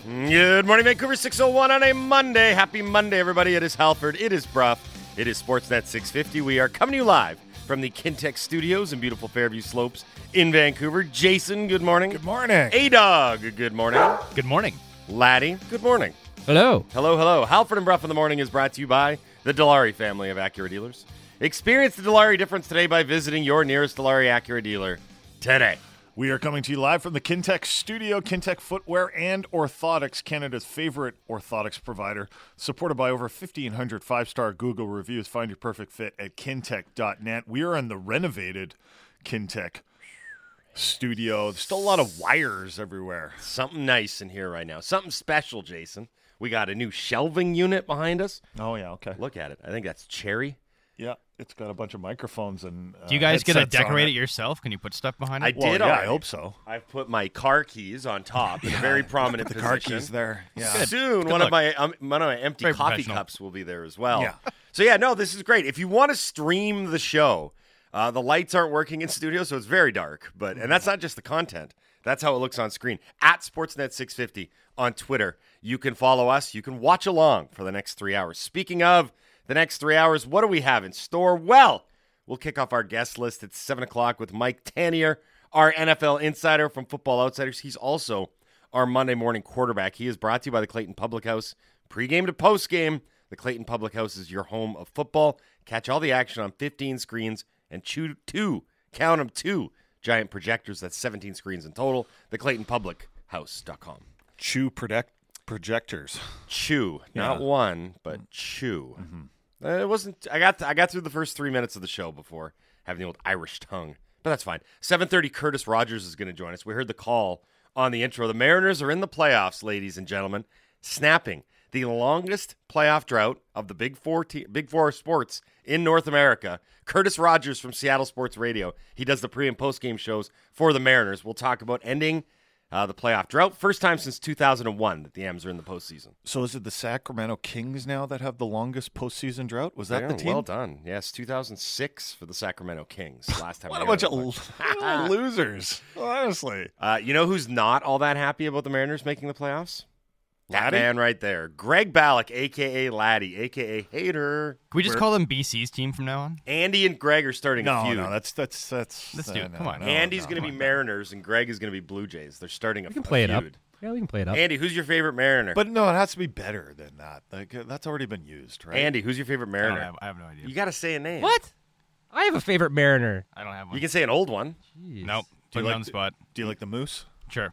Good morning, Vancouver 601 on a Monday. Happy Monday, everybody. It is Halford. It is Bruff. It is Sportsnet 650. We are coming to you live from the Kintec Studios in beautiful Fairview Slopes in Vancouver. Jason, good morning. Good morning. A-Dog, good morning. Good morning. Laddie, good morning. Hello. Hello, hello. Halford and Bruff in the morning is brought to you by the Dilawri family of Acura dealers. Experience the Dilawri difference today by visiting your nearest Dilawri Acura dealer today. We are coming to you live from the Kintec studio. Kintec Footwear and Orthotics, Canada's favorite orthotics provider. Supported by over 1,500 five-star Google reviews. Find your perfect fit at kintec.net. We are in the renovated Kintec studio. There's still a lot of wires everywhere. Something nice in here right now. Something special, Jason. We got a new shelving unit behind us. Oh, yeah, okay. Look at it. I think that's cherry. Yeah, it's got a bunch of microphones and Do you guys get to headsets on decorate it yourself? Can you put stuff behind it? I did Yeah, I already. hope so. I've put my car keys on top in a very prominent The position. car keys there. Yeah. Soon, Good one luck. of my empty Very coffee professional. cups will be there as well. Yeah. So yeah, no, this is great. If you want to stream the show, the lights aren't working in studio, so it's very dark. And that's not just the content. That's how it looks on screen. At Sportsnet 650 on Twitter. You can follow us. You can watch along for the next 3 hours. Speaking of the next 3 hours, what do we have in store? Well, we'll kick off our guest list at 7 o'clock with Mike Tanier, our NFL insider from Football Outsiders. He's also our Monday morning quarterback. He is brought to you by the Clayton Public House. Pre-game to post-game, the Clayton Public House is your home of football. Catch all the action on 15 screens and two giant projectors. That's 17 screens in total. TheClaytonPublicHouse.com. Chew projectors. Chew, not Yeah. one, but chew. It wasn't. I got through the first 3 minutes of the show before having the old Irish tongue, but that's fine. 7:30. Curtis Rogers is going to join us. We heard the call on the intro. The Mariners are in the playoffs, ladies and gentlemen, snapping the longest playoff drought of the Big Four sports in North America. Curtis Rogers from Seattle Sports Radio. He does the pre and post game shows for the Mariners. We'll talk about ending the playoff drought. First time since 2001 that the M's are in the postseason. So is it the Sacramento Kings now that have the longest postseason drought? Was that Yeah, the team? Well done. Yes, 2006 for the Sacramento Kings. Last time. What they a bunch got of losers, honestly. You know who's not all that happy about the Mariners making the playoffs? That Laddie? man right there. Greg Ballack, a.k.a. Laddie, a.k.a. Hater. Can we just call them BC's team from now on? Andy and Greg are starting a No, feud. no, that's. Let's do it. Come on. Andy's going to be Mariners and Greg is going to be Blue Jays. They're starting a We can play it up. feud. Yeah, we can play it up. Andy, who's your favorite Mariner? But no, it has to be better than that. Like, that's already been used, right? Andy, who's your favorite Mariner? I have no idea. You got to say a name. What? I have a favorite Mariner. I don't have one. You can say an old one. Jeez. Nope. Do Put you me like on the spot. Do you like the Moose? Sure.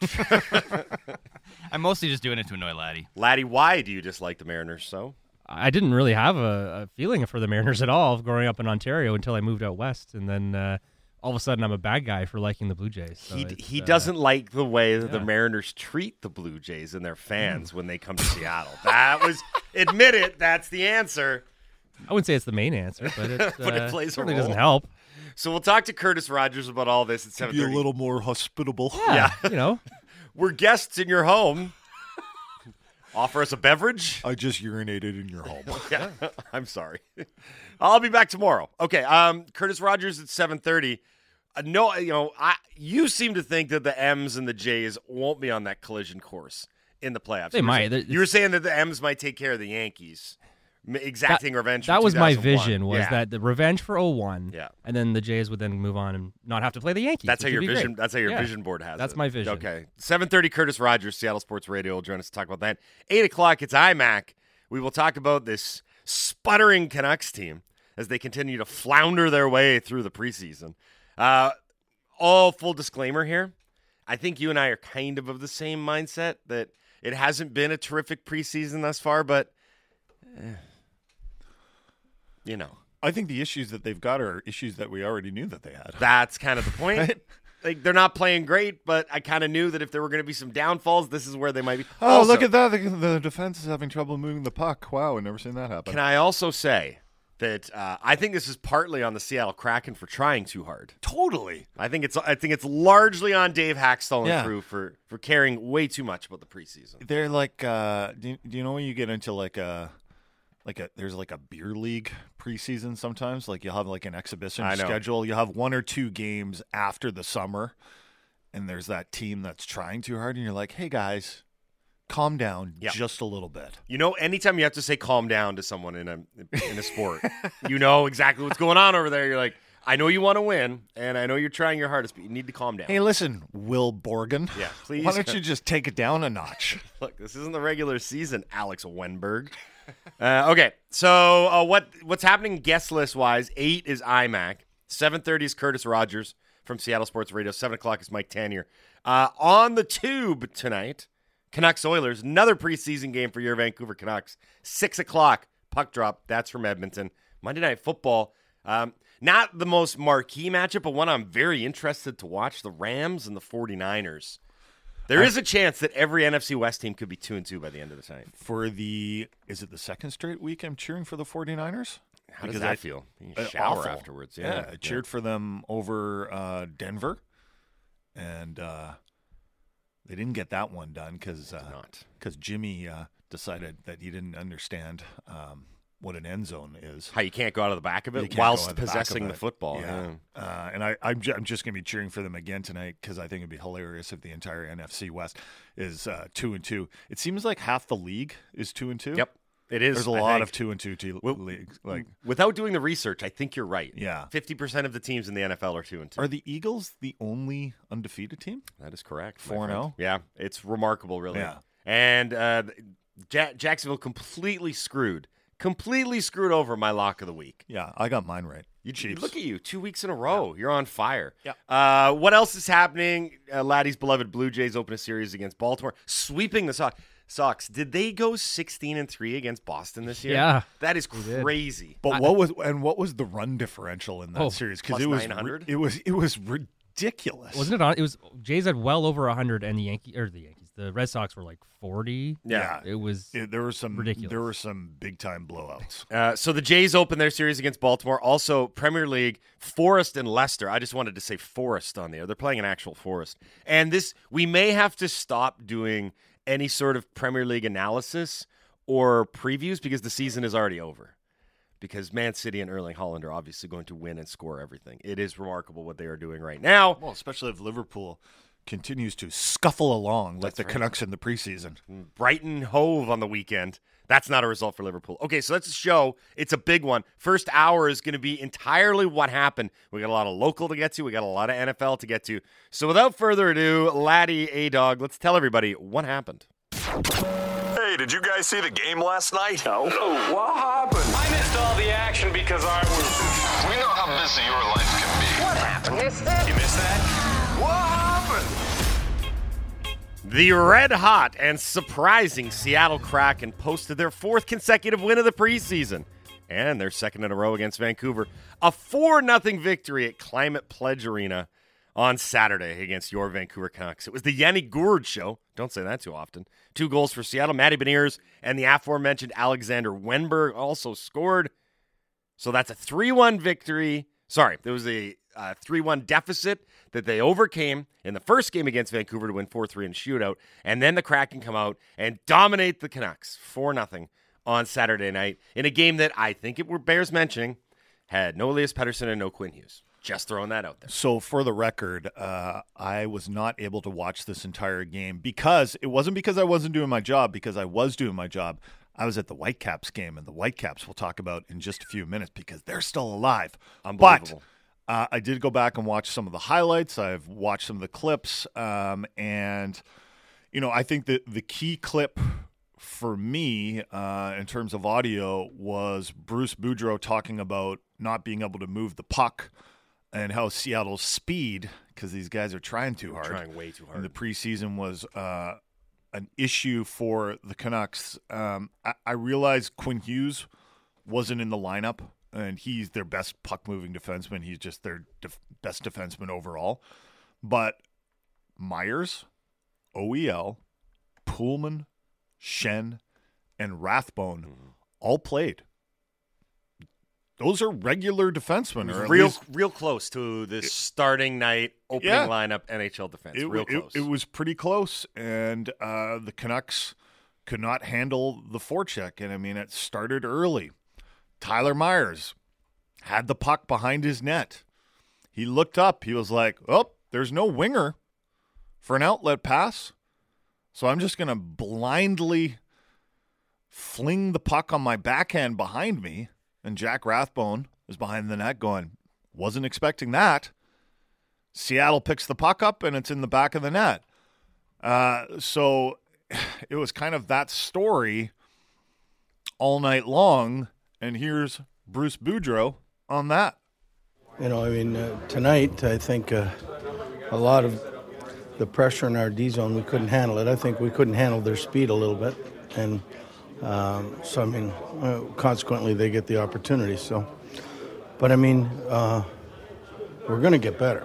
I'm mostly just doing it to annoy Laddie. Laddie, why do you dislike the Mariners so? I didn't really have a feeling for the Mariners at all growing up in Ontario until I moved out west, and then all of a sudden I'm a bad guy for liking the Blue Jays. So He doesn't like the way that the yeah. Mariners treat the Blue Jays and their fans when they come to Seattle. That was, admit it, that's the answer. I wouldn't say it's the main answer, but it, But it plays a certainly role. doesn't help. So we'll talk to Curtis Rogers about all this at 7:30. Be a little more hospitable. Yeah, you know. We're guests in your home. Offer us a beverage. I just urinated in your home. Yeah, I'm sorry. I'll be back tomorrow. Okay, Curtis Rogers at 7:30. No, you seem to think that the M's and the J's won't be on that collision course in the playoffs. They might. You were saying that the M's might take care of the Yankees, exacting revenge. That from was my 2001. vision, was Yeah. that the revenge for 01, Yeah. and then the Jays would then move on and not have to play the Yankees. That's how which your would be vision. great. That's how your Yeah. vision board has. That's it. my vision. Okay, 7:30. Curtis Rogers, Seattle Sports Radio, will join us to talk about that. 8 o'clock. It's IMAC. We will talk about this sputtering Canucks team as they continue to flounder their way through the preseason. All full disclaimer here. I think you and I are kind of the same mindset that it hasn't been a terrific preseason thus far, but I think the issues that they've got are issues that we already knew that they had. that's kind of the point. Right? Like, they're not playing great, but I kind of knew that if there were going to be some downfalls, this is where they might be. Oh, Also, look at that. The defense is having trouble moving the puck. Wow, I've never seen that happen. Can I also say that I think this is partly on the Seattle Kraken for trying too hard. Totally. I think it's largely on Dave Haxtell and Yeah. crew for caring way too much about the preseason. They're like, do you know when you get into there's like a beer league preseason sometimes? Like you'll have like an exhibition I know. schedule. You'll have 1 or 2 games after the summer, and there's that team that's trying too hard, and you're like, hey guys, calm down just a little bit. You know, anytime you have to say calm down to someone in a sport, you know exactly what's going on over there. You're like, I know you want to win, and I know you're trying your hardest, but you need to calm down. Hey, listen, Will Borgen. Yeah, please. Why don't you just take it down a notch? Look, this isn't the regular season, Alex Wenberg. Okay, so what's happening guest list-wise? 8 is IMAC. 7:30 is Curtis Rogers from Seattle Sports Radio. 7 o'clock is Mike Tanier. On the Tube tonight, Canucks-Oilers, another preseason game for your Vancouver Canucks. 6 o'clock, puck drop. That's from Edmonton. Monday Night Football. Not the most marquee matchup, but one I'm very interested to watch, the Rams and the 49ers. There is a chance that every NFC West team could be 2-2 by the end of the night. Is it the second straight week I'm cheering for the 49ers? How does that feel? You shower awful. afterwards. Yeah, I cheered for them over Denver, and they didn't get that one done because Jimmy decided that he didn't understand what an end zone is. How you can't go out of the back of it whilst possessing the football. Yeah. And I'm just going to be cheering for them again tonight because I think it'd be hilarious if the entire NFC West is 2-2. It seems like half the league is 2-2. Yep, it is. There's a lot of 2-2 leagues. Without doing the research, I think you're right. Yeah, 50% of the teams in the NFL are 2-2. Are the Eagles the only undefeated team? That is correct. 4-0. Yeah, it's remarkable, really. Yeah, and Jacksonville completely screwed over my lock of the week. Yeah, I got mine right. Chiefs. Look at you, 2 weeks in a row. Yeah. You're on fire. Yeah. What else is happening? Laddie's beloved Blue Jays open a series against Baltimore, sweeping the Sox. Did they go 16-3 against Boston this year? Yeah, that is crazy. But what was the run differential in that series? Because it was 900? It was ridiculous. Wasn't it? It was Jays had well over 100, and the Red Sox were like 40. Yeah, there were some ridiculous. There were some big time blowouts. So the Jays open their series against Baltimore. Also, Premier League, Forest and Leicester. I just wanted to say Forest on the air. They're playing an actual Forest. And we may have to stop doing any sort of Premier League analysis or previews because the season is already over. Because Man City and Erling Haaland are obviously going to win and score everything. It is remarkable what they are doing right now. Well, especially if Liverpool continues to scuffle along like the Canucks in the preseason. Brighton Hove on the weekend. That's not a result for Liverpool. Okay, so that's a show. It's a big one. First hour is going to be entirely what happened. We got a lot of local to get to. We got a lot of NFL to get to. So without further ado, Laddie, A-Dog, let's tell everybody what happened. Hey, did you guys see the game last night? No. Oh, what happened? I missed all the action because I was... We know how busy your life can be. What happened? Missed it? You missed that? What happened? The red-hot and surprising Seattle Kraken posted their 4th consecutive win of the preseason and their 2nd in a row against Vancouver. A 4-0 victory at Climate Pledge Arena on Saturday against your Vancouver Canucks. It was the Yanni Gourde show. Don't say that too often. 2 goals for Seattle. Matty Beniers and the aforementioned Alexander Wenberg also scored. So that's a 3-1 victory. Sorry, there was a 3-1 deficit that they overcame in the first game against Vancouver to win 4-3 in a shootout. And then the Kraken come out and dominate the Canucks 4-0 on Saturday night in a game that I think it bears mentioning had no Elias Pettersson and no Quinn Hughes. Just throwing that out there. So for the record, I was not able to watch this entire game because it wasn't because I wasn't doing my job, because I was doing my job. I was at the Whitecaps game, and the Whitecaps we'll talk about in just a few minutes because they're still alive. Unbelievable. But I did go back and watch some of the highlights. I've watched some of the clips, and I think that the key clip for me in terms of audio was Bruce Boudreau talking about not being able to move the puck and how Seattle's speed, because these guys are trying too hard. Trying way too hard. In the preseason was an issue for the Canucks. I realized Quinn Hughes wasn't in the lineup, and he's their best puck-moving defenseman. He's just their best defenseman overall. But Myers, OEL, Pullman, Shen, and Rathbone all played. Those are regular defensemen. Or real close to the starting night opening lineup NHL defense. Real close. It was pretty close, and the Canucks could not handle the forecheck. And, it started early. Tyler Myers had the puck behind his net. He looked up. He was like, oh, there's no winger for an outlet pass. So I'm just going to blindly fling the puck on my backhand behind me, and Jack Rathbone is behind the net going, wasn't expecting that. Seattle picks the puck up, and it's in the back of the net. So it was kind of that story all night long, and here's Bruce Boudreau on that. Tonight, I think a lot of the pressure in our D zone, we couldn't handle it. I think we couldn't handle their speed a little bit, and consequently, they get the opportunity. But we're going to get better.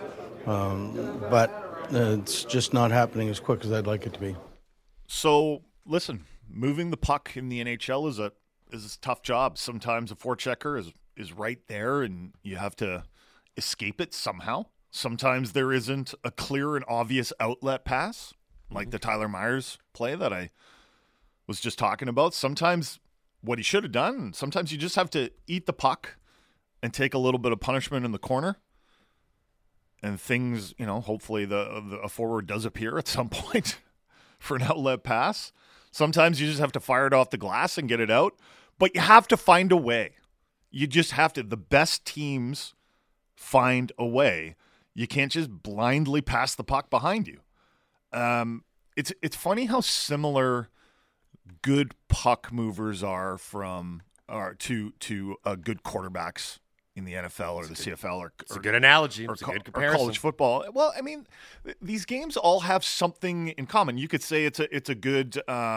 But it's just not happening as quick as I'd like it to be. So, listen, moving the puck in the NHL is a tough job. Sometimes a forechecker is right there, and you have to escape it somehow. Sometimes there isn't a clear and obvious outlet pass, like the Tyler Myers play that I was just talking about. Sometimes what he should have done, sometimes you just have to eat the puck and take a little bit of punishment in the corner. And things, hopefully a forward does appear at some point for an outlet pass. Sometimes you just have to fire it off the glass and get it out. But you have to find a way. You just have to. The best teams find a way. You can't just blindly pass the puck behind you. It's funny how similar good puck movers are to good quarterbacks in the NFL or the CFL. It's a good analogy. It's a good comparison. Or college football. Well, these games all have something in common. You could say it's a good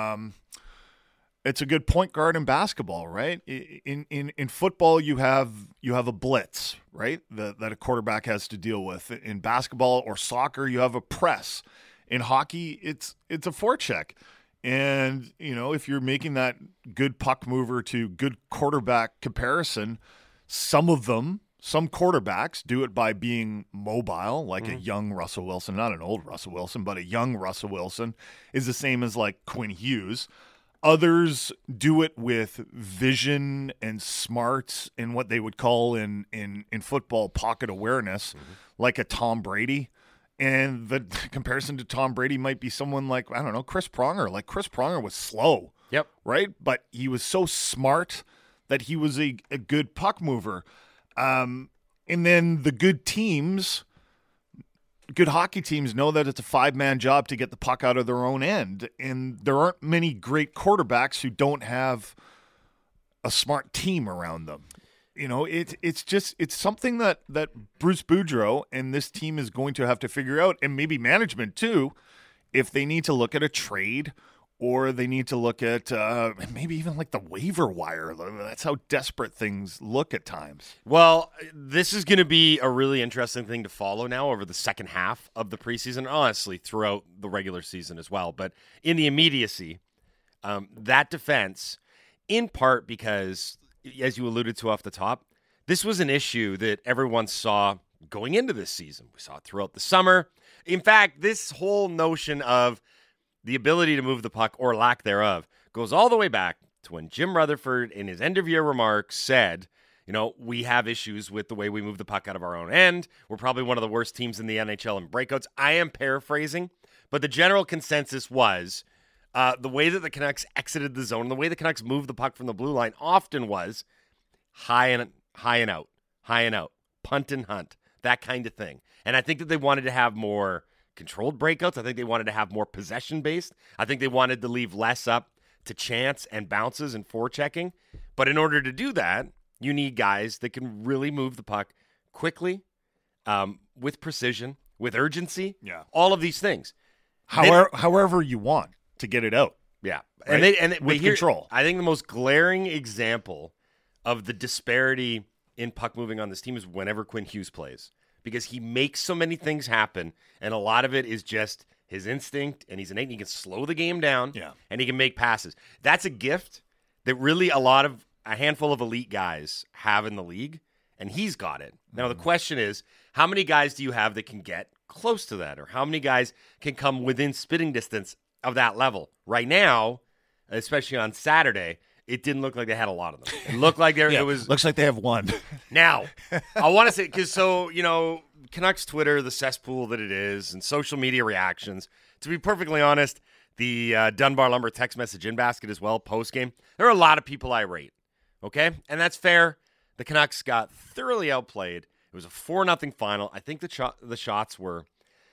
point guard in basketball, right? In football, you have a blitz, right? That a quarterback has to deal with. In basketball or soccer, you have a press. In hockey, it's a forecheck. And if you're making that good puck mover to good quarterback comparison, some quarterbacks do it by being mobile, like a young Russell Wilson, not an old Russell Wilson, but a young Russell Wilson is the same as like Quinn Hughes. Others do it with vision and smarts and what they would call in football pocket awareness, like a Tom Brady. And the comparison to Tom Brady might be someone like, I don't know, Chris Pronger. Like Chris Pronger was slow, right? But he was so smart that he was a good puck mover. And then the good hockey teams know that it's a 5-man job to get the puck out of their own end. And there aren't many great quarterbacks who don't have a smart team around them. It's something that Bruce Boudreau and this team is going to have to figure out, and maybe management too, if they need to look at a trade or they need to look at maybe even like the waiver wire. That's how desperate things look at times. Well, this is going to be a really interesting thing to follow now over the second half of the preseason, honestly, throughout the regular season as well. But in the immediacy, that defense, in part because, as you alluded to off the top, this was an issue that everyone saw going into this season. We saw it throughout the summer. In fact, this whole notion of the ability to move the puck or lack thereof goes all the way back to when Jim Rutherford in his end-of-year remarks said, we have issues with the way we move the puck out of our own end. We're probably one of the worst teams in the NHL in breakouts. I am paraphrasing, but the general consensus was the way that the Canucks exited the zone, the way the Canucks moved the puck from the blue line often was high and out, punt and hunt, that kind of thing. And I think that they wanted to have more controlled breakouts. I think they wanted to have more possession-based. I think they wanted to leave less up to chance and bounces and forechecking. But in order to do that, you need guys that can really move the puck quickly, with precision, with urgency, all of these things. However you want to get it out. Yeah. Right? With control. I think the most glaring example of the disparity in puck moving on this team is whenever Quinn Hughes plays, because he makes so many things happen, and a lot of it is just his instinct, and he's innate, and he can slow the game down, and he can make passes. That's a gift that really a handful of elite guys have in the league, and he's got it. Now, the question is, how many guys do you have that can get close to that, or how many guys can come within spitting distance of that level? Right now, especially on Saturday, it didn't look like they had a lot of them. It looked like it was. Looks like they have one. Now, I want to say, because Canucks Twitter, the cesspool that it is, and social media reactions, to be perfectly honest, the Dunbar Lumber text message in basket as well, post-game. There are a lot of people irate, okay? And that's fair. The Canucks got thoroughly outplayed. It was a 4-0 final. I think the shots were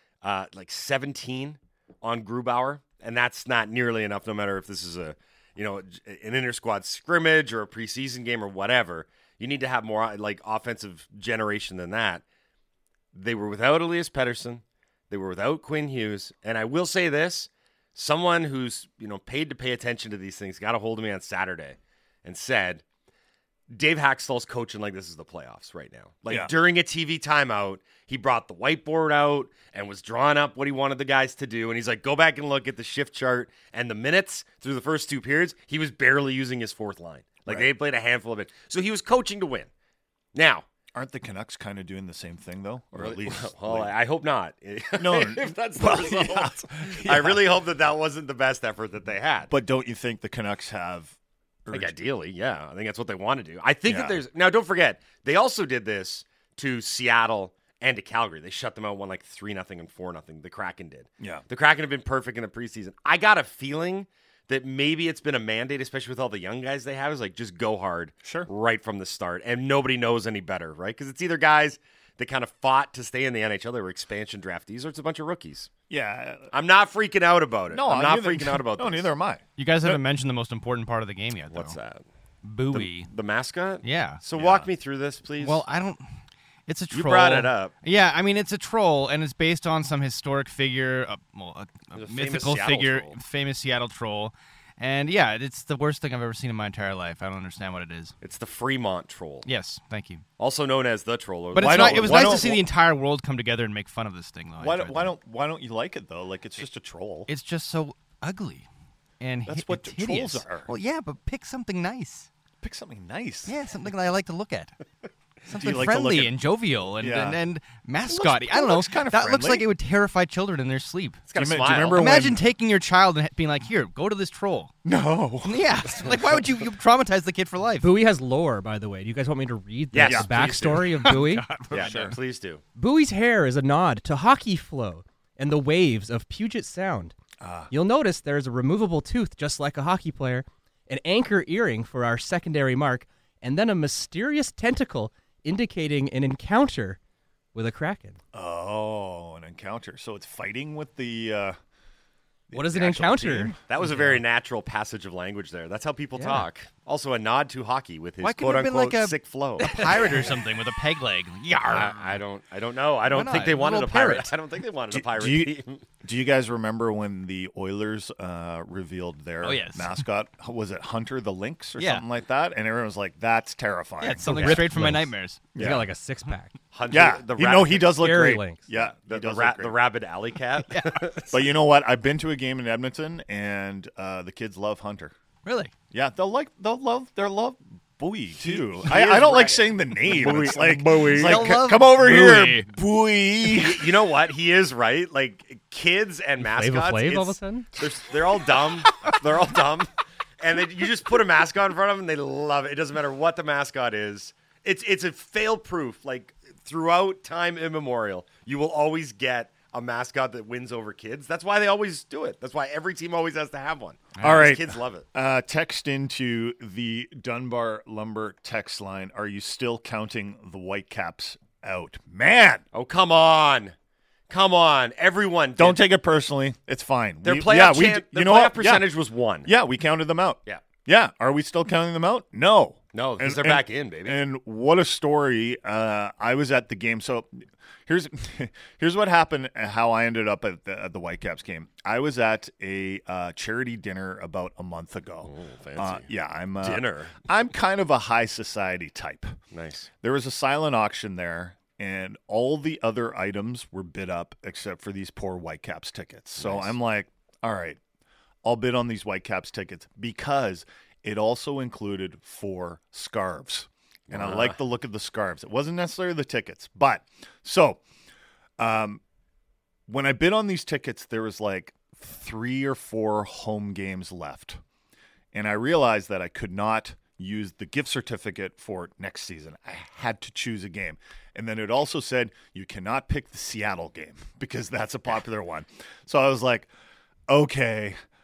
like 17 on Grubauer, and that's not nearly enough, no matter if this is an inter-squad scrimmage or a preseason game or whatever. You need to have more like offensive generation than that. They were without Elias Pettersson. They were without Quinn Hughes. And I will say this, someone who's paid to pay attention to these things got a hold of me on Saturday and said, Dave Haxtell's coaching like this is the playoffs right now. During a TV timeout, he brought the whiteboard out and was drawing up what he wanted the guys to do. And he's like, go back and look at the shift chart and the minutes through the first 2 periods. He was barely using his fourth line. They played a handful of it. So he was coaching to win. Now, aren't the Canucks kind of doing the same thing, though? Or at least... Well, I hope not. No. If that's the result. Yeah. I really hope that wasn't the best effort that they had. But don't you think the Canucks have... ideally, yeah. I think that's what they want to do. I think that there's... Now, don't forget, they also did this to Seattle and to Calgary. They shut them out, won 3-0 and 4-0. The Kraken did. Yeah. The Kraken have been perfect in the preseason. I got a feeling that maybe it's been a mandate, especially with all the young guys they have, is just go hard right from the start. And nobody knows any better, right? Because it's either guys that kind of fought to stay in the NHL, they were expansion draftees, or it's a bunch of rookies. Yeah. I'm not freaking out about it. No, I'm not freaking out about this. No, neither am I. You guys haven't mentioned the most important part of the game yet, though. What's that? Buoy. The mascot? Yeah. So walk me through this, please. Well, it's a troll. You brought it up. Yeah, I mean, it's a troll, and it's based on some historic figure, a mythical figure, famous Seattle troll. And yeah, it's the worst thing I've ever seen in my entire life. I don't understand what it is. It's the Fremont troll. Yes, thank you. Also known as the troll. But it was nice to see the entire world come together and make fun of this thing, though. Why don't you like it though? It's just a troll. It's just so ugly. And that's what hideous. Trolls are. Well, yeah, but pick something nice. Pick something nice. Yeah, something that I like to look at. Something like friendly and jovial and mascot-y. I don't know. That looks like it would terrify children in their sleep. It's got a smile. Imagine taking your child and being like, here, go to this troll. No. Yeah. Why would you traumatize the kid for life? Buoy has lore, by the way. Do you guys want me to read the backstory of Buoy? Sure. Please do. Buoy's hair is a nod to hockey flow and the waves of Puget Sound. You'll notice there's a removable tooth just like a hockey player, an anchor earring for our secondary mark, and then a mysterious tentacle indicating an encounter with a kraken. Oh, an encounter. So it's fighting with the what is an encounter? Team? That was a very natural passage of language there. That's how people talk. Also a nod to hockey with his quote-unquote sick flow. A pirate or something with a peg leg. I don't know. I don't think they wanted a pirate. I don't think they wanted a pirate team. Do you guys remember when the Oilers revealed their mascot? Was it Hunter the Lynx or something like that? And everyone was like, that's terrifying. Yeah, it's something straight from my nightmares. He's got a six-pack. Hunter, he does look great. Lynx. Yeah, the rabid alley cat. But you know what? I've been to a game in Edmonton, and the kids love Hunter. Really? Yeah, they'll love Buoy too. I don't like saying the name. Buoy. It's like Buoy. It's like come over here, Buoy. You know what? He is right. Kids and mascots. Flav all of a sudden? They're all dumb. They're all dumb. And you just put a mascot in front of them, and they love it. It doesn't matter what the mascot is. It's a fail-proof. Throughout time immemorial, you will always get a mascot that wins over kids. That's why they always do it. That's why every team always has to have one. All right. Kids love it. Text into the Dunbar Lumber text line. Are you still counting the Whitecaps out? Man! Oh, come on. Come on. Everyone. Don't take it personally. It's fine. Their playoff percentage was 1. Yeah, we counted them out. Yeah. Yeah. Are we still counting them out? No. No, because they're back in, baby. And what a story. I was at the game. So here's what happened, how I ended up at the Whitecaps game. I was at a charity dinner about a month ago. Oh, fancy. Dinner. I'm kind of a high society type. Nice. There was a silent auction there, and all the other items were bid up except for these poor Whitecaps tickets. So nice. I'm like, all right, I'll bid on these Whitecaps tickets because it also included 4 scarves. And I like the look of the scarves. It wasn't necessarily the tickets. But, so, when I bid on these tickets, there was 3 or 4 home games left. And I realized that I could not use the gift certificate for next season. I had to choose a game. And then it also said, you cannot pick the Seattle game because that's a popular one. So I was like, okay,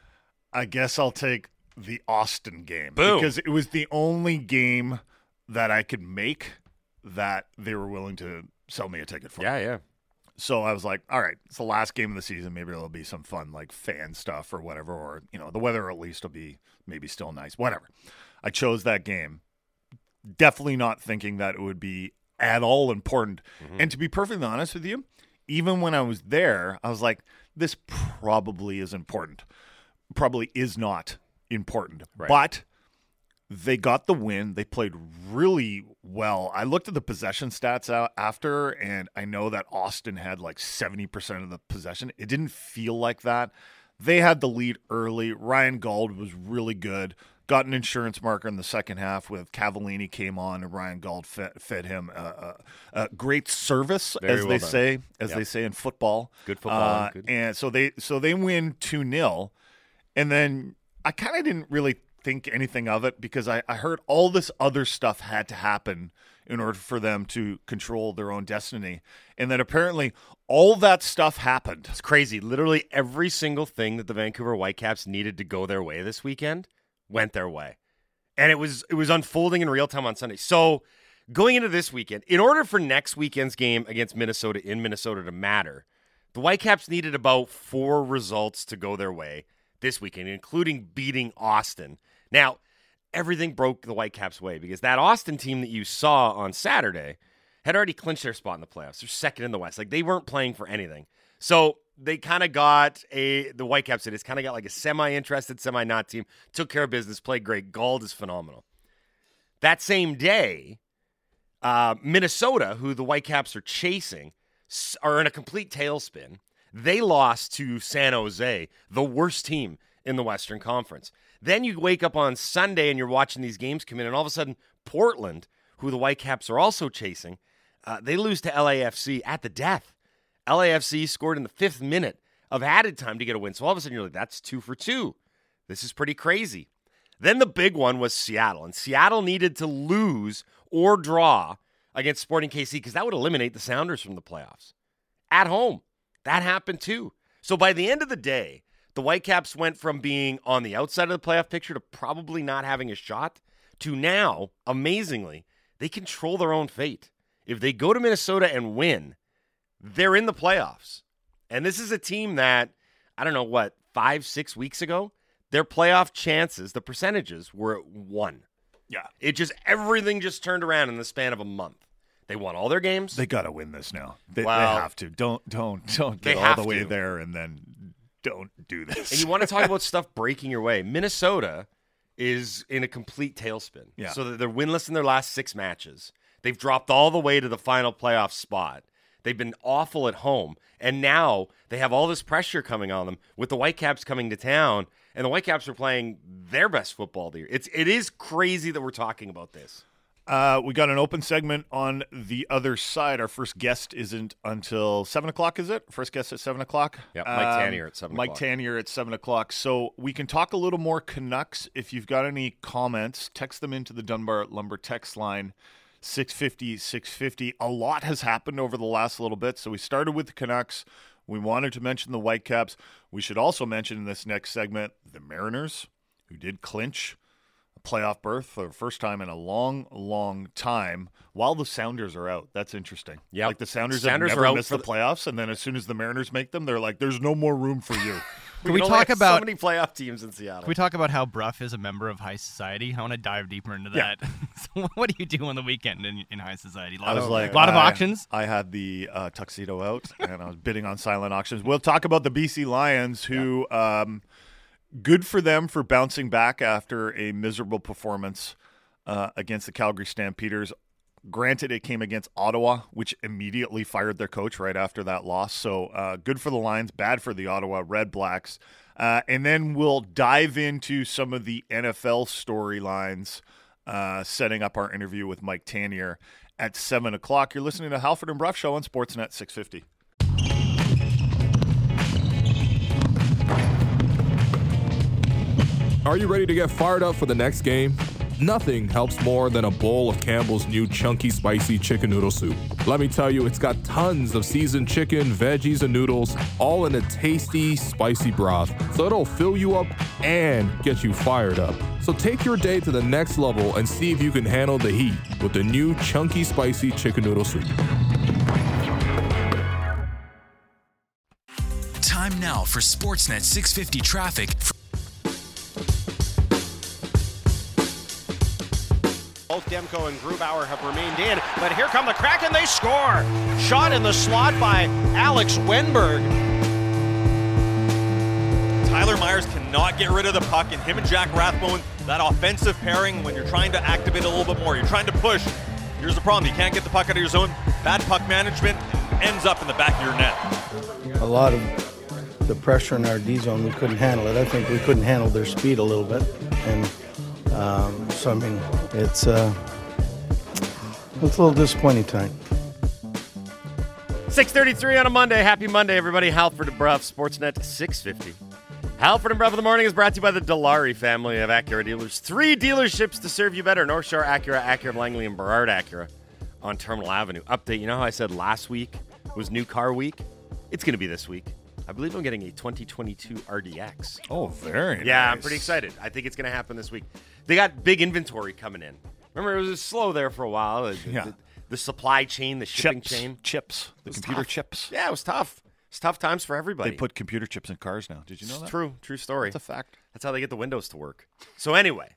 I guess I'll take the Austin game. Boom. Because it was the only game that I could make that they were willing to sell me a ticket for. Yeah. So I was like, all right, it's the last game of the season. Maybe there'll be some fun, like fan stuff or whatever, or, the weather at least will be maybe still nice, whatever. I chose that game, definitely not thinking that it would be at all important. Mm-hmm. And to be perfectly honest with you, even when I was there, I was like, this probably is important. Probably is not important. Right. But they got the win. They played really well. I looked at the possession stats out after, and I know that Austin had like 70% of the possession. It didn't feel like that. They had the lead early. Ryan Gauld was really good. Got an insurance marker in the second half with Cavallini came on, and Ryan Gauld fed him a great service, Very as well they say in football. Good football. Good. And so they win 2-0, and then I kind of didn't really think anything of it because I heard all this other stuff had to happen in order for them to control their own destiny, and that apparently all that stuff happened. It's crazy. Literally every single thing that the Vancouver Whitecaps needed to go their way this weekend went their way. And it was unfolding in real time on Sunday. So going into this weekend, in order for next weekend's game against Minnesota in Minnesota to matter, the Whitecaps needed about 4 results to go their way this weekend, including beating Austin. Now, everything broke the Whitecaps' way because that Austin team that you saw on Saturday had already clinched their spot in the playoffs. They're second in the West. Like, they weren't playing for anything. So they kind of got the Whitecaps did. It's kind of got like a semi-interested, semi-not team. Took care of business, played great. Gauld is phenomenal. That same day, Minnesota, who the Whitecaps are chasing, are in a complete tailspin. They lost to San Jose, the worst team in the Western Conference. Then you wake up on Sunday and you're watching these games come in, and all of a sudden, Portland, who the Whitecaps are also chasing, they lose to LAFC at the death. LAFC scored in the 5th minute of added time to get a win. So all of a sudden, you're like, that's 2 for 2. This is pretty crazy. Then the big one was Seattle, and Seattle needed to lose or draw against Sporting KC because that would eliminate the Sounders from the playoffs. At home, that happened too. So by the end of the day, the Whitecaps went from being on the outside of the playoff picture to probably not having a shot to now, amazingly, they control their own fate. If they go to Minnesota and win, they're in the playoffs. And this is a team that, 5-6 weeks ago, their playoff chances, the percentages were at 1. Yeah. Everything just turned around in the span of a month. They won all their games. They got to win this now. They have to. Don't get all the way there and then don't do this. And you want to talk about stuff breaking your way. Minnesota is in a complete tailspin. Yeah. So they're winless in their last 6 matches. They've dropped all the way to the final playoff spot. They've been awful at home. And now they have all this pressure coming on them with the Whitecaps coming to town. And the Whitecaps are playing their best football this year. It is crazy that we're talking about this. We got an open segment on the other side. Our first guest isn't until 7 o'clock, is it? First guest at 7 o'clock? Yeah, Mike Tanier at 7 o'clock. Mike Tanier at 7 o'clock. So we can talk a little more Canucks. If you've got any comments, text them into the Dunbar Lumber text line, 650-650. A lot has happened over the last little bit. So we started with the Canucks. We wanted to mention the Whitecaps. We should also mention in this next segment the Mariners, who did clinch playoff berth for the first time in a long, long time while the Sounders are out. That's interesting. Yeah, like the Sounders have never missed the playoffs, and then as soon as the Mariners make them, they're like, there's no more room for you. Can we talk about so many playoff teams in Seattle? Can we talk about how Brough is a member of High Society? I want to dive deeper into that. So what do you do on the weekend in High Society? A lot of auctions. I had the tuxedo out, and I was bidding on silent auctions. We'll talk about the BC Lions, who good for them for bouncing back after a miserable performance against the Calgary Stampeders. Granted, it came against Ottawa, which immediately fired their coach right after that loss. So good for the Lions, bad for the Ottawa Red Blacks. And then we'll dive into some of the NFL storylines, setting up our interview with Mike Tanier at 7 o'clock. You're listening to Halford and Brough Show on Sportsnet 650. Are you ready to get fired up for the next game? Nothing helps more than a bowl of Campbell's new chunky spicy chicken noodle soup. Let me tell you, it's got tons of seasoned chicken, veggies, and noodles, all in a tasty, spicy broth. So it'll fill you up and get you fired up. So take your day to the next level and see if you can handle the heat with the new chunky spicy chicken noodle soup. Time now for Sportsnet 650 traffic. Both Demko and Grubauer have remained in, but here come the Kraken, they score! Shot in the slot by Alex Wenberg. Tyler Myers cannot get rid of the puck, and him and Jack Rathbone, that offensive pairing, when you're trying to activate a little bit more, you're trying to push. Here's the problem, you can't get the puck out of your zone. Bad puck management ends up in the back of your net. A lot of the pressure in our D zone, we couldn't handle it. I think we couldn't handle their speed a little bit. And so, I mean, it's a little disappointing tonight. 6:33 on a Monday. Happy Monday, everybody. Halford and Bruff, Sportsnet 650. Halford and Bruff in the morning is brought to you by the Dilawri family of Acura dealers. 3 dealerships to serve you better. North Shore Acura, Acura of Langley, and Burrard Acura on Terminal Avenue. Update, you know how I said last week was New Car Week? It's going to be this week. I believe I'm getting a 2022 RDX. Oh, very nice. Yeah, I'm pretty excited. I think it's going to happen this week. They got big inventory coming in. Remember, it was slow there for a while. The supply chain, the shipping chain. Chips. The computer tough. chips. Yeah, it was tough. It's tough times for everybody. They put computer chips in cars now. Did you know that? True story. That's a fact. That's how they get the windows to work. So anyway,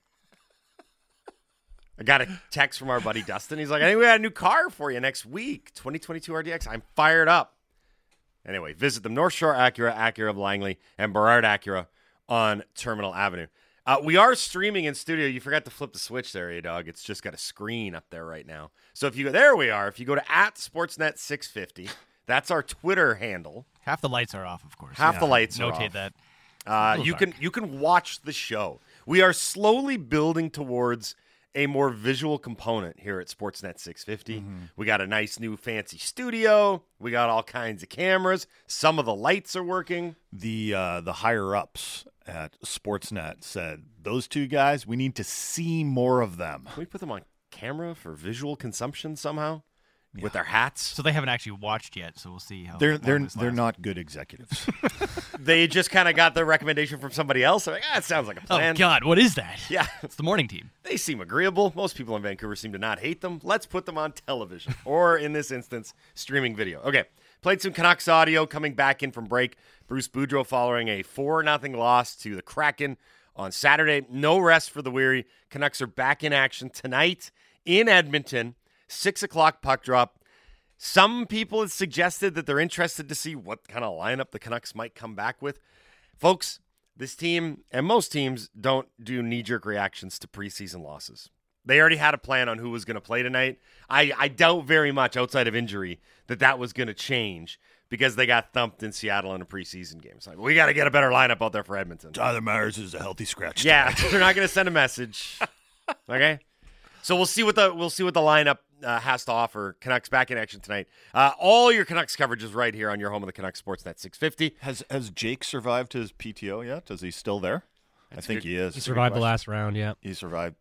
I got a text from our buddy Dustin. He's like, "Anyway, I got a new car for you next week, 2022 RDX. I'm fired up." Anyway, visit them, North Shore Acura, Acura of Langley, and Burrard Acura on Terminal Avenue. We are streaming in studio. You forgot to flip the switch there, A-Dog. It's just got a screen up there right now. So if you go, there we are. If you go to @Sportsnet650, that's our Twitter handle. Half the lights are off, of course. Half the lights are off. Notate that. You can watch the show. We are slowly building towards a more visual component here at Sportsnet 650. Mm-hmm. We got a nice new fancy studio. We got all kinds of cameras. Some of the lights are working. The higher ups at Sportsnet said, those two guys, we need to see more of them. Can we put them on camera for visual consumption somehow? Yeah. With their hats? So they haven't actually watched yet, so we'll see how they're not good executives. They just kind of got the recommendation from somebody else. They're like, it sounds like a plan. Oh, God, what is that? Yeah. It's the morning team. They seem agreeable. Most people in Vancouver seem to not hate them. Let's put them on television, or in this instance, streaming video. Okay, played some Canucks audio coming back in from break. Bruce Boudreau following a 4-0 loss to the Kraken on Saturday. No rest for the weary. Canucks are back in action tonight in Edmonton. 6 o'clock puck drop. Some people have suggested that they're interested to see what kind of lineup the Canucks might come back with. Folks, this team and most teams don't do knee-jerk reactions to preseason losses. They already had a plan on who was going to play tonight. I doubt very much, outside of injury, that was going to change because they got thumped in Seattle in a preseason game. It's like, we got to get a better lineup out there for Edmonton. Tyler Myers is a healthy scratch. Yeah, they're not going to send a message. Okay? So we'll see what the lineup has to offer. Canucks back in action tonight. All your Canucks coverage is right here on your home of the Canucks Sportsnet 650. Has Jake survived his PTO yet? Is he still there? I think he is. He survived the last round, yeah. He survived.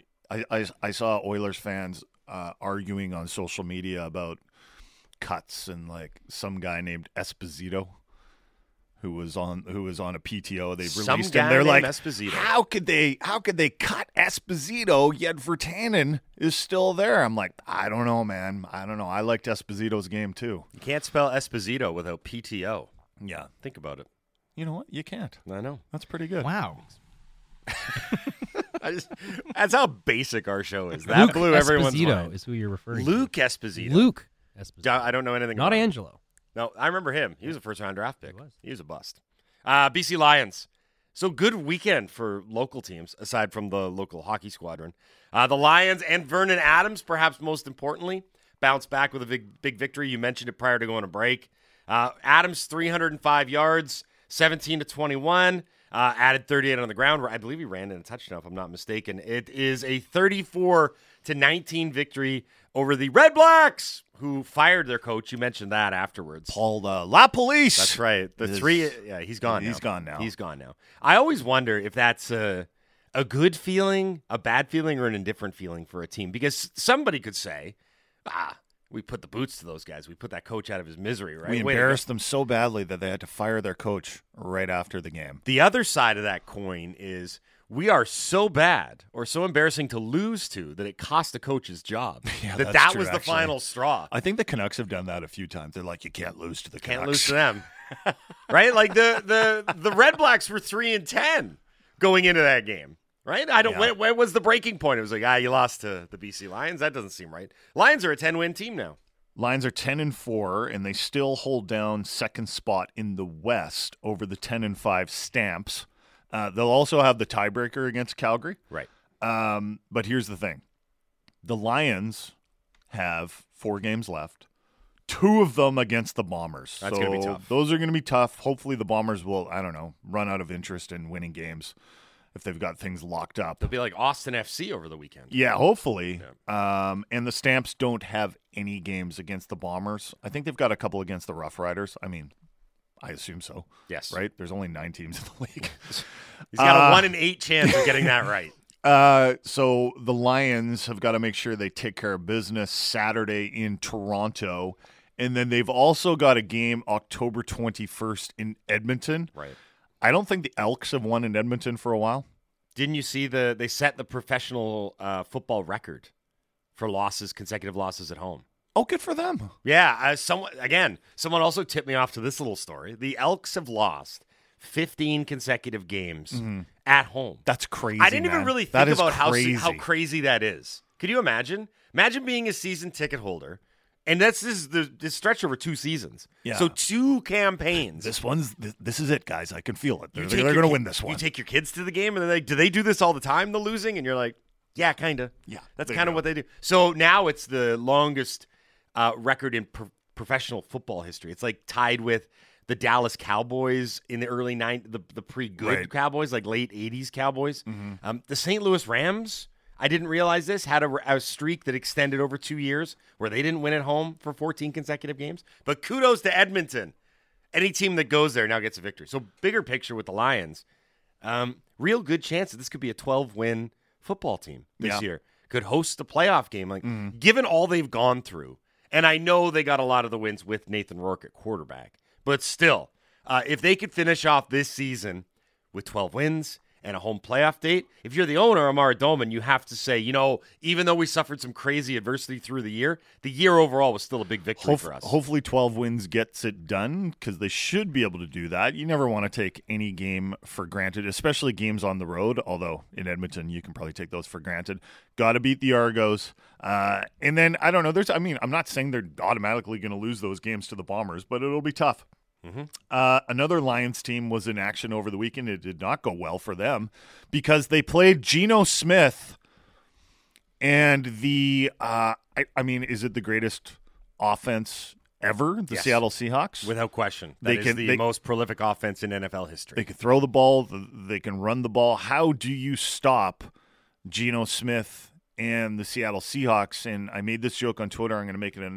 I saw Oilers fans arguing on social media about cuts and like some guy named Esposito who was on a PTO. They released him. They're like, Esposito. How could they cut Esposito yet Virtanen is still there? I'm like, I don't know, man. I don't know. I liked Esposito's game too. You can't spell Esposito without PTO. Yeah. Think about it. You know what? You can't. I know. That's pretty good. Wow. That's how basic our show is. That Luke blew everyone's Esposito mind. is who you're referring Luke to. Esposito. Luke Esposito. I don't know anything Not about Angelo. him. No, I remember him. He was a first-round draft pick. He was a bust. BC Lions. So good weekend for local teams, aside from the local hockey squadron. The Lions and Vernon Adams, perhaps most importantly, bounced back with a big victory. You mentioned it prior to going to break. Adams, 305 yards, 17-21, added 38 on the ground. I believe he ran in a touchdown, if I'm not mistaken. It is a 34-19 victory over the Red Blacks, who fired their coach. You mentioned that afterwards. Paul LaPolice. That's right. He's gone now. He's gone now. He's gone now. I always wonder if that's a a good feeling, a bad feeling, or an indifferent feeling for a team? Because somebody could say, we put the boots to those guys. We put that coach out of his misery, right? We embarrassed them so badly that they had to fire their coach right after the game. The other side of that coin is we are so bad or so embarrassing to lose to that it cost the coach his job. Yeah, that true, was the actually. final straw. I think the Canucks have done that a few times. They're like, you can't lose to the Canucks. Can't lose to them. Right? Like the Red Blacks were 3-10 going into that game. Right? When was the breaking point? It was like, you lost to the BC Lions. That doesn't seem right. Lions are a 10-win team now. Lions are 10-4, and they still hold down second spot in the West over the 10-5 Stamps. They'll also have the tiebreaker against Calgary. Right. But here's the thing. The Lions have 4 games left. 2 of them against the Bombers. That's going to be tough. Those are going to be tough. Hopefully the Bombers will, run out of interest in winning games if they've got things locked up. They'll be like Austin FC over the weekend. Yeah, hopefully. Yeah. And the Stamps don't have any games against the Bombers. I think they've got a couple against the Rough Riders. I mean, I assume so. Yes. Right? There's only 9 teams in the league. He's got a 1 in 8 chance of getting that right. So the Lions have got to make sure they take care of business Saturday in Toronto. And then they've also got a game October 21st in Edmonton. Right. I don't think the Elks have won in Edmonton for a while. Didn't you see they set the professional football record for consecutive losses at home? Oh, good for them. Yeah. Someone also tipped me off to this little story. The Elks have lost 15 consecutive games at home. That's crazy. I didn't even really think about how crazy that is. Could you imagine? Imagine being a season ticket holder. And this stretch over 2 seasons. Yeah. So 2 campaigns. This is it, guys. I can feel it. They're going to win this one. You take your kids to the game, and do they do this all the time, the losing? And you're like, yeah, kind of. Yeah. That's kind of what they do. So now it's the longest record in professional football history. It's like tied with the Dallas Cowboys in the early the pre-good Cowboys, like late 80s Cowboys. Mm-hmm. The St. Louis Rams, I didn't realize this, had a streak that extended over 2 years where they didn't win at home for 14 consecutive games. But kudos to Edmonton. Any team that goes there now gets a victory. So bigger picture with the Lions, real good chance that this could be a 12-win football team this year. Could host the playoff game. Given all they've gone through, and I know they got a lot of the wins with Nathan Rourke at quarterback, but still, if they could finish off this season with 12 wins and a home playoff date, if you're the owner, Amara Doman, you have to say, even though we suffered some crazy adversity through the year overall was still a big victory for us. Hopefully 12 wins gets it done, because they should be able to do that. You never want to take any game for granted, especially games on the road, although in Edmonton you can probably take those for granted. Got to beat the Argos. And then, I don't know, I'm not saying they're automatically going to lose those games to the Bombers, but it'll be tough. Mm-hmm. Another Lions team was in action over the weekend. It did not go well for them because they played Geno Smith and is it the greatest offense ever? The Seattle Seahawks? Without question. That is the most prolific offense in NFL history. They can throw the ball. They can run the ball. How do you stop Geno Smith and the Seattle Seahawks? And I made this joke on Twitter. I'm going to make it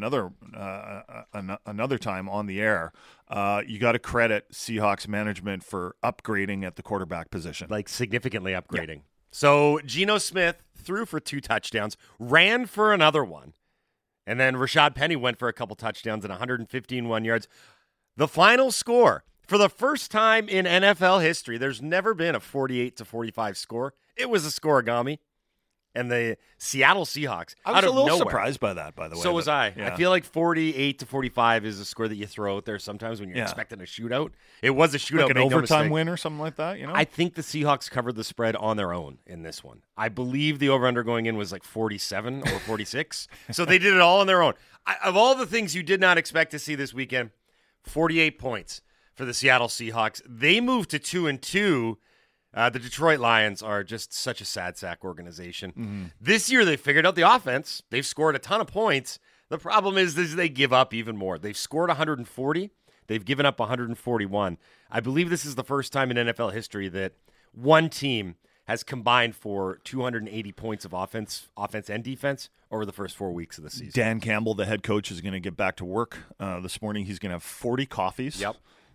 another time on the air. You got to credit Seahawks management for upgrading at the quarterback position. Like significantly upgrading. Yeah. So Geno Smith threw for 2 touchdowns, ran for another one, and then Rashad Penny went for a couple touchdowns and 115 yards. The final score, for the first time in NFL history, there's never been a 48-45 score. It was a scoregami. And the Seattle Seahawks, I was a little surprised by that, by the way. So was I. Yeah. I feel like 48-45 is a score that you throw out there sometimes when you're expecting a shootout. It was a shootout. Like an overtime win or something like that, I think the Seahawks covered the spread on their own in this one. I believe the over-under going in was like 47 or 46. So they did it all on their own. Of all the things you did not expect to see this weekend, 48 points for the Seattle Seahawks. They moved to 2-2. The Detroit Lions are just such a sad sack organization. Mm-hmm. This year, they figured out the offense. They've scored a ton of points. The problem is they give up even more. They've scored 140. They've given up 141. I believe this is the first time in NFL history that one team has combined for 280 points of offense and defense over the first 4 weeks of the season. Dan Campbell, the head coach, is going to get back to work this morning. He's going to have 40 coffees. Yep.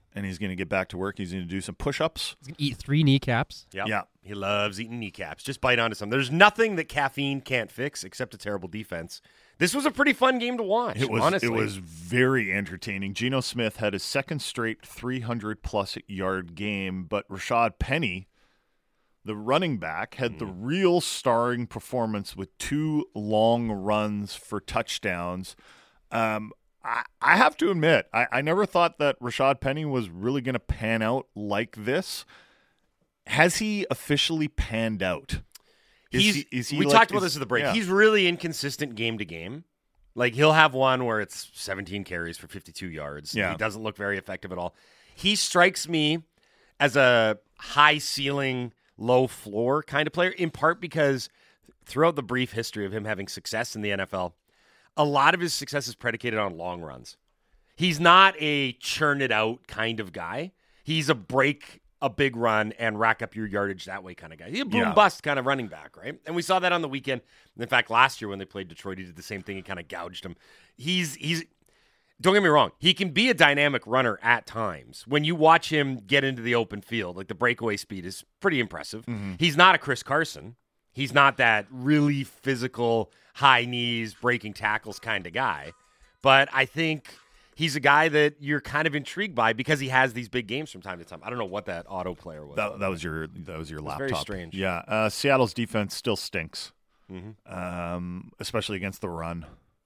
and he's going to get back to work. He's going to do some push-ups. He's going to eat 3 kneecaps. Yep. Yeah. He loves eating kneecaps. Just bite onto some. There's nothing that caffeine can't fix except a terrible defense. This was a pretty fun game to watch, honestly. It was very entertaining. Geno Smith had his second straight 300-plus yard game, but Rashad Penny, the running back, had the real starring performance with 2 long runs for touchdowns. I have to admit, I never thought that Rashad Penny was really going to pan out like this. Has he officially panned out? We talked about this at the break. Yeah. He's really inconsistent game to game. Like, he'll have one where it's 17 carries for 52 yards. Yeah. He doesn't look very effective at all. He strikes me as a high ceiling, low floor kind of player, in part because throughout the brief history of him having success in the NFL, a lot of his success is predicated on long runs. He's not a churn it out kind of guy. He's a break a big run and rack up your yardage that way kind of guy. He's a boom-bust kind of running back, right? And we saw that on the weekend. In fact, last year when they played Detroit, he did the same thing. He kind of gouged him. He's don't get me wrong. He can be a dynamic runner at times. When you watch him get into the open field, like the breakaway speed is pretty impressive. Mm-hmm. He's not a Chris Carson. He's not that really physical, high knees, breaking tackles kind of guy. But I think he's a guy that you're kind of intrigued by because he has these big games from time to time. I don't know what that autoplayer was. That was your laptop. Very strange. Yeah, Seattle's defense still stinks, especially against the run.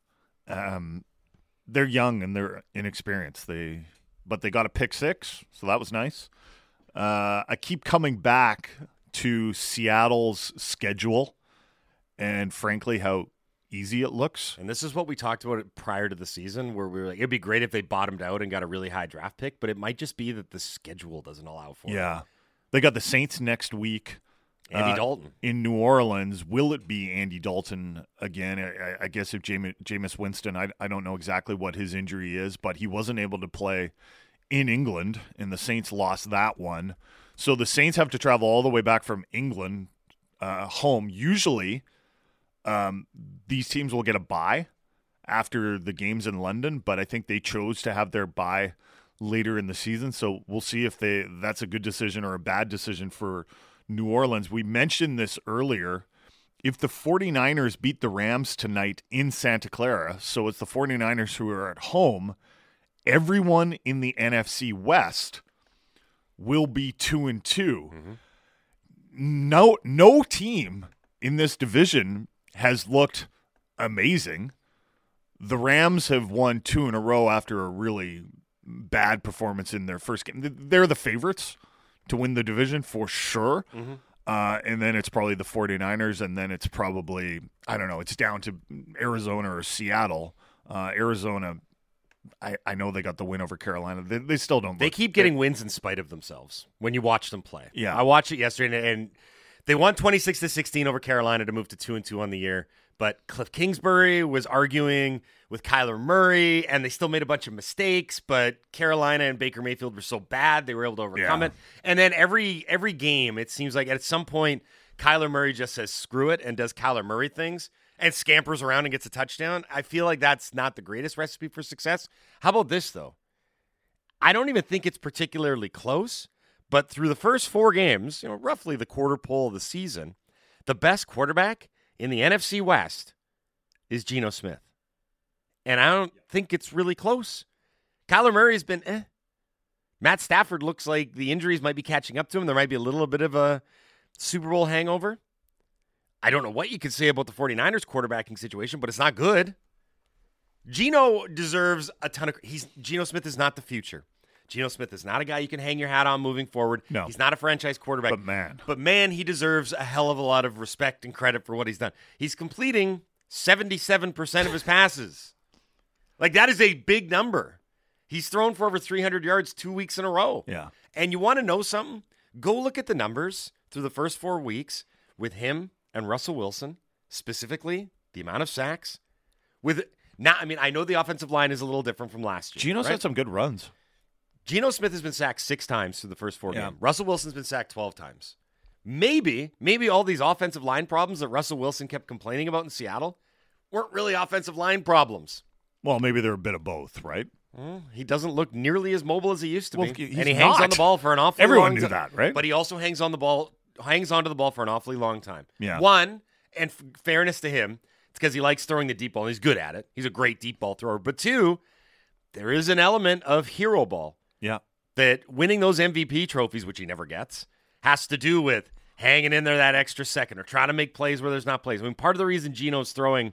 They're young and they're inexperienced. But they got a pick 6, so that was nice. I keep coming back to Seattle's schedule and, frankly, how easy it looks. And this is what we talked about prior to the season, where we were like, it'd be great if they bottomed out and got a really high draft pick, but it might just be that the schedule doesn't allow for it. Yeah. They got the Saints next week. Andy Dalton. In New Orleans. Will it be Andy Dalton again? I guess if Jameis Winston, I don't know exactly what his injury is, but he wasn't able to play in England, and the Saints lost that one. So the Saints have to travel all the way back from England home. Usually these teams will get a bye after the games in London, but I think they chose to have their bye later in the season. So we'll see if that's a good decision or a bad decision for New Orleans. We mentioned this earlier. If the 49ers beat the Rams tonight in Santa Clara, so it's the 49ers who are at home, everyone in the NFC West will be 2-2. Mm-hmm. No team in this division has looked amazing. The Rams have won 2 in a row after a really bad performance in their first game. They're the favorites to win the division for sure. Mm-hmm. And then it's probably the 49ers, and then it's probably, I don't know, it's down to Arizona or Seattle. Arizona, I know they got the win over Carolina. They still don't. They keep getting wins in spite of themselves when you watch them play. Yeah. I watched it yesterday, and they won 26-16 over Carolina to move to 2-2 on the year. But Cliff Kingsbury was arguing with Kyler Murray, and they still made a bunch of mistakes. But Carolina and Baker Mayfield were so bad, they were able to overcome it. And then every game, it seems like at some point, Kyler Murray just says screw it and does Kyler Murray things and scampers around and gets a touchdown. I feel like that's not the greatest recipe for success. How about this, though? I don't even think it's particularly close. But through the first 4 games, roughly the quarter pole of the season, the best quarterback in the NFC West is Geno Smith. And I don't think it's really close. Kyler Murray's been Matt Stafford looks like the injuries might be catching up to him. There might be a little bit of a Super Bowl hangover. I don't know what you could say about the 49ers quarterbacking situation, but it's not good. Geno deserves a ton of Geno Smith is not the future. Geno Smith is not a guy you can hang your hat on moving forward. No. He's not a franchise quarterback. But man, he deserves a hell of a lot of respect and credit for what he's done. He's completing 77% of his passes. Like, that is a big number. He's thrown for over 300 yards 2 weeks in a row. Yeah. And you want to know something? Go look at the numbers through the first 4 weeks with him and Russell Wilson, specifically the amount of sacks. I know the offensive line is a little different from last year. Geno's had some good runs. Geno Smith has been sacked 6 times through the first 4 games. Russell Wilson's been sacked 12 times. Maybe all these offensive line problems that Russell Wilson kept complaining about in Seattle weren't really offensive line problems. Well, maybe they're a bit of both, right? He doesn't look nearly as mobile as he used to be, and he not. hangs on the ball for an awfully Everyone long knew time. that, right? But he also hangs onto the ball for an awfully long time. Yeah. One, and fairness to him, it's because he likes throwing the deep ball, and he's good at it. He's a great deep ball thrower. But two, there is an element of hero ball. Yeah. That winning those MVP trophies, which he never gets, has to do with hanging in there that extra second or trying to make plays where there's not plays. I mean, part of the reason Gino's throwing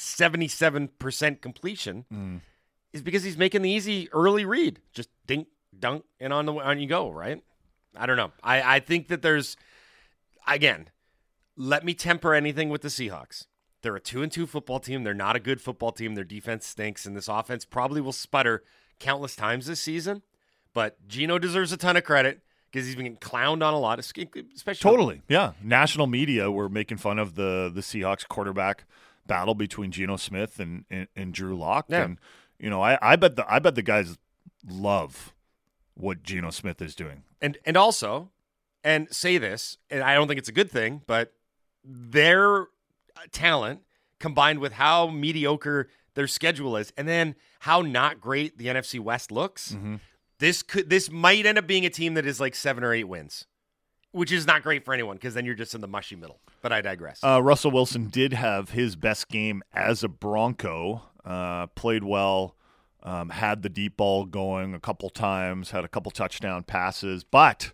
77% completion is because he's making the easy early read. Just dink, dunk, and on you go, right? I don't know. I think that there's, again, let me temper anything with the Seahawks. They're a 2-2 football team. They're not a good football team. Their defense stinks, and this offense probably will sputter countless times this season. But Gino deserves a ton of credit because he's been getting clowned on a lot, especially. Totally, yeah. National media were making fun of the Seahawks quarterback battle between Geno Smith and Drew Lock. Yeah. And I bet the guys love what Geno Smith is doing. And also, and say this, and I don't think it's a good thing, but their talent combined with how mediocre their schedule is, and then how not great the NFC West looks, this might end up being a team that is like 7 or 8 wins, which is not great for anyone because then you're just in the mushy middle. But I digress. Russell Wilson did have his best game as a Bronco. Played well, had the deep ball going a couple times, had a couple touchdown passes, but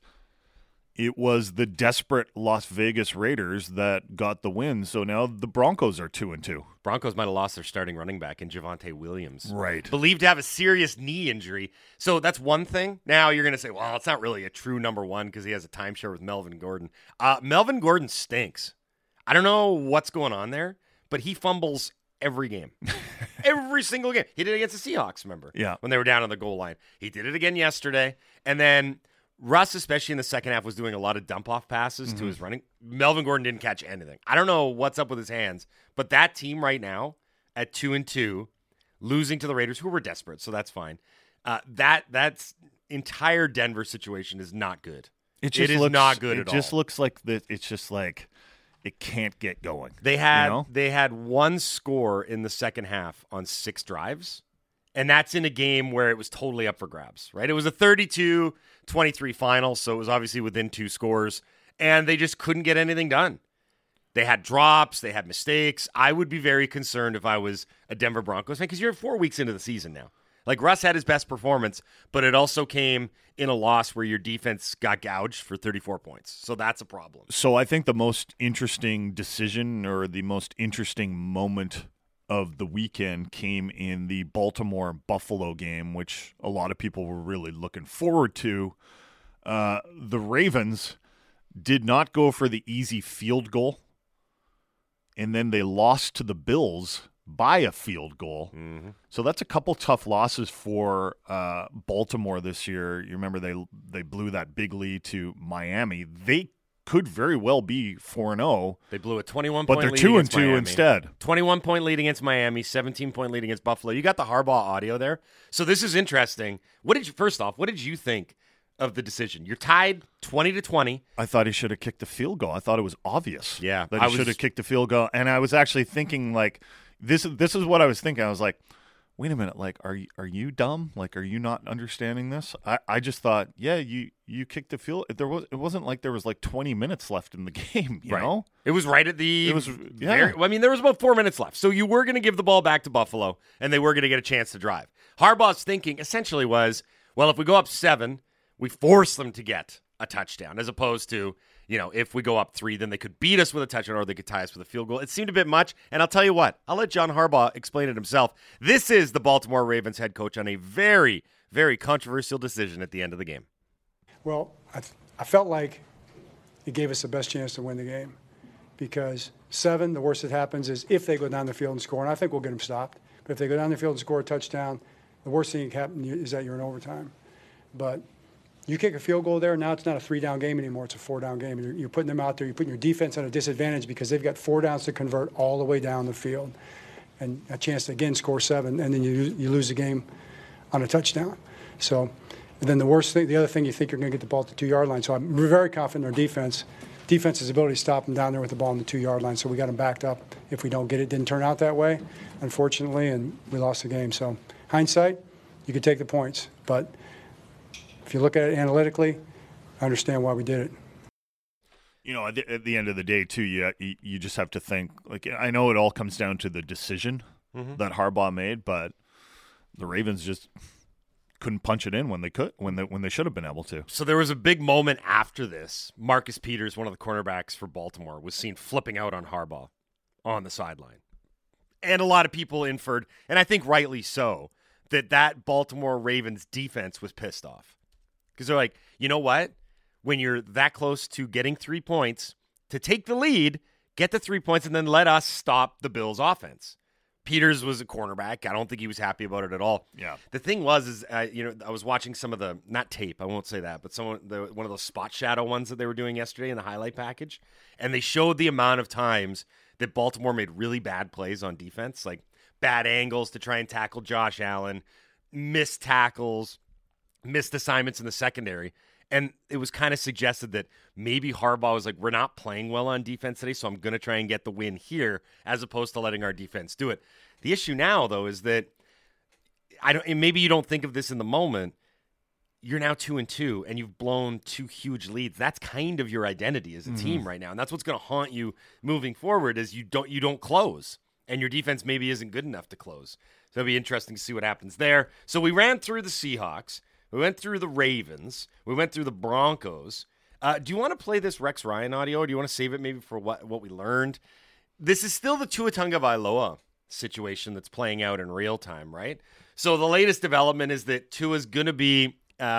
it was the desperate Las Vegas Raiders that got the win. So now the Broncos are 2-2. Broncos might have lost their starting running back in Javonte Williams. Right. Believed to have a serious knee injury. So that's one thing. Now you're going to say, well, it's not really a true number one because he has a timeshare with Melvin Gordon. Melvin Gordon stinks. I don't know what's going on there, but he fumbles every game. Every single game. He did it against the Seahawks, remember? Yeah. When they were down on the goal line. He did it again yesterday. And then Russ, especially in the second half, was doing a lot of dump-off passes to his running. Melvin Gordon didn't catch anything. I don't know what's up with his hands, but that team right now at 2-2, losing to the Raiders, who were desperate, so that's fine. That's entire Denver situation is not good. It is not good at all. It just looks like it's just like it can't get going. They had one score in the second half on 6 drives. And that's in a game where it was totally up for grabs, right? It was a 32-23 final, so it was obviously within 2 scores, and they just couldn't get anything done. They had drops, they had mistakes. I would be very concerned if I was a Denver Broncos fan, because you're 4 weeks into the season now. Like, Russ had his best performance, but it also came in a loss where your defense got gouged for 34 points. So that's a problem. So I think the most interesting decision or the most interesting moment of the weekend came in the Baltimore-Buffalo game, which a lot of people were really looking forward to. The Ravens did not go for the easy field goal, and then they lost to the Bills by a field goal. So that's a couple tough losses for Baltimore this year. You remember they blew that big lead to Miami. They could very well be 4-0. They blew a 21-point lead. But they're 2-2 instead. 21-point lead against Miami, 17-point lead against Buffalo. You got the Harbaugh audio there. So this is interesting. First off, what did you think of the decision? You're tied 20-20. I thought he should have kicked the field goal. I thought it was obvious. Yeah. That he should have kicked the field goal. And I was actually thinking, like, this is what I was thinking. I was like, wait a minute, like, are you dumb? Like, are you not understanding this? I just thought, yeah, you kicked the field. It wasn't like there was like 20 minutes left in the game, you know? It was right at the. It was, yeah. There was about 4 minutes left, so you were going to give the ball back to Buffalo, and they were going to get a chance to drive. Harbaugh's thinking essentially was, well, if we go up 7, we force them to get a touchdown, as opposed to, if we go up 3, then they could beat us with a touchdown or they could tie us with a field goal. It seemed a bit much, and I'll tell you what, I'll let John Harbaugh explain it himself. This is the Baltimore Ravens head coach on a very, very controversial decision at the end of the game. Well, I felt like it gave us the best chance to win the game, because 7, the worst that happens is if they go down the field and score, and I think we'll get them stopped. But if they go down the field and score a touchdown, the worst thing that can happen is that you're in overtime. But you kick a field goal there, now it's not a 3-down game anymore. It's a 4-down game. And you're putting them out there. You're putting your defense at a disadvantage because they've got 4 downs to convert all the way down the field. And a chance to, again, score 7, and then you lose the game on a touchdown. So then the other thing, you think you're going to get the ball at the 2-yard line. So I'm very confident in our defense's ability to stop them down there with the ball on the 2-yard line. So we got them backed up if we don't get it. Didn't turn out that way, unfortunately, and we lost the game. So hindsight, you could take the points. But if you look at it analytically, I understand why we did it. You know, at the end of the day, too, you just have to think. Like, I know it all comes down to the decision that Harbaugh made, but the Ravens just couldn't punch it in when they should have been able to. So there was a big moment after this. Marcus Peters, one of the cornerbacks for Baltimore, was seen flipping out on Harbaugh on the sideline. And a lot of people inferred, and I think rightly so, that Baltimore Ravens defense was pissed off. Because they're like, you know what? When you're that close to getting 3 points, to take the lead, get the 3 points, and then let us stop the Bills' offense. Peters was a cornerback. I don't think he was happy about it at all. Yeah. The thing was, I was watching some of the, not tape, I won't say that, but one of those spot shadow ones that they were doing yesterday in the highlight package, and they showed the amount of times that Baltimore made really bad plays on defense, like bad angles to try and tackle Josh Allen, missed tackles, missed assignments in the secondary. And it was kind of suggested that maybe Harbaugh was like, we're not playing well on defense today, so I'm going to try and get the win here as opposed to letting our defense do it. The issue now, though, is that and maybe you don't think of this in the moment. You're now 2-2, and you've blown 2 huge leads. That's kind of your identity as a team right now, and that's what's going to haunt you moving forward. Is you don't close, and your defense maybe isn't good enough to close. So it'll be interesting to see what happens there. So we ran through the Seahawks. We went through the Ravens. We went through the Broncos. Do you want to play this Rex Ryan audio, or do you want to save it maybe for what we learned? This is still the Tua Tagovailoa situation that's playing out in real time, right? So the latest development is that Tua's going to be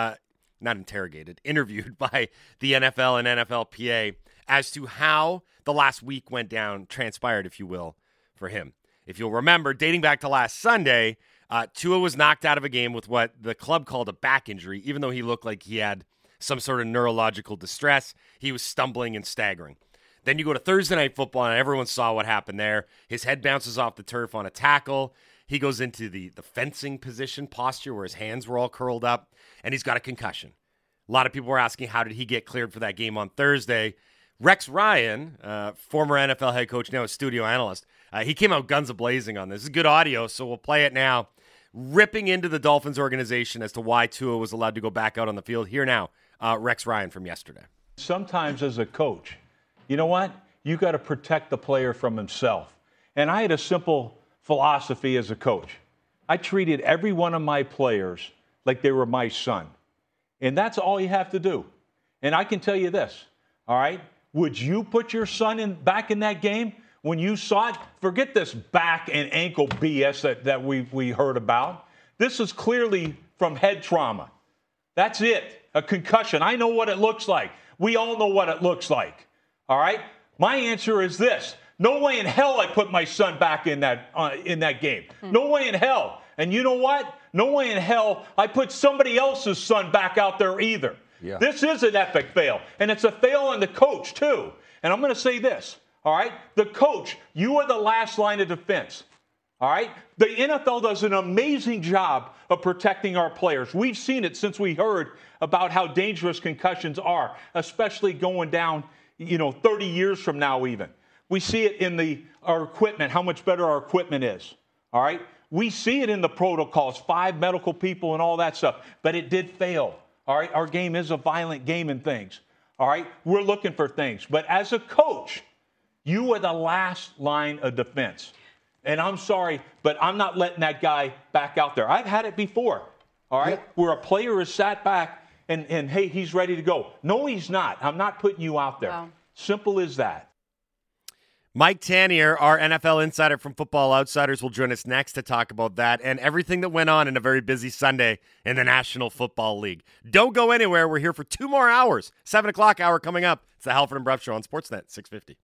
interviewed by the NFL and NFLPA as to how the last week went down, transpired, if you will, for him. If you'll remember, dating back to last Sunday, Tua was knocked out of a game with what the club called a back injury, even though he looked like he had some sort of neurological distress. He was stumbling and staggering. Then you go to Thursday Night Football, and everyone saw what happened there. His head bounces off the turf on a tackle. He goes into the fencing position posture where his hands were all curled up, and he's got a concussion. A lot of people were asking, how did he get cleared for that game on Thursday? Rex Ryan, former NFL head coach, now a studio analyst, he came out guns a-blazing on this. This is good audio, so we'll play it now. Ripping into the Dolphins organization as to why Tua was allowed to go back out on the field. Here now, Rex Ryan from yesterday. Sometimes as a coach, you know what? You got to protect the player from himself. And I had a simple philosophy as a coach. I treated every one of my players like they were my son. And that's all you have to do. And I can tell you this, all right? Would you put your son back in that game when you saw it? Forget this back and ankle BS that we heard about. This is clearly from head trauma. That's it, a concussion. I know what it looks like. We all know what it looks like, all right? My answer is this. No way in hell I put my son back in that game. No way in hell. And you know what? No way in hell I put somebody else's son back out there either. Yeah. This is an epic fail. And it's a fail on the coach, too. And I'm going to say this, all right? The coach, you are the last line of defense, all right? The NFL does an amazing job of protecting our players. We've seen it since we heard about how dangerous concussions are, especially going down, 30 years from now even. We see it in our equipment, how much better our equipment is, all right? We see it in the protocols, 5 medical people and all that stuff, but it did fail, all right? Our game is a violent game in things, all right? We're looking for things. But as a coach, you are the last line of defense. And I'm sorry, but I'm not letting that guy back out there. I've had it before, all right, where a player is sat back and hey, he's ready to go. No, he's not. I'm not putting you out there. Wow. Simple as that. Mike Tanier, our NFL insider from Football Outsiders, will join us next to talk about that and everything that went on in a very busy Sunday in the National Football League. Don't go anywhere. We're here for 2 more hours. 7 o'clock hour coming up. It's the Halford and Bruff Show on Sportsnet 650.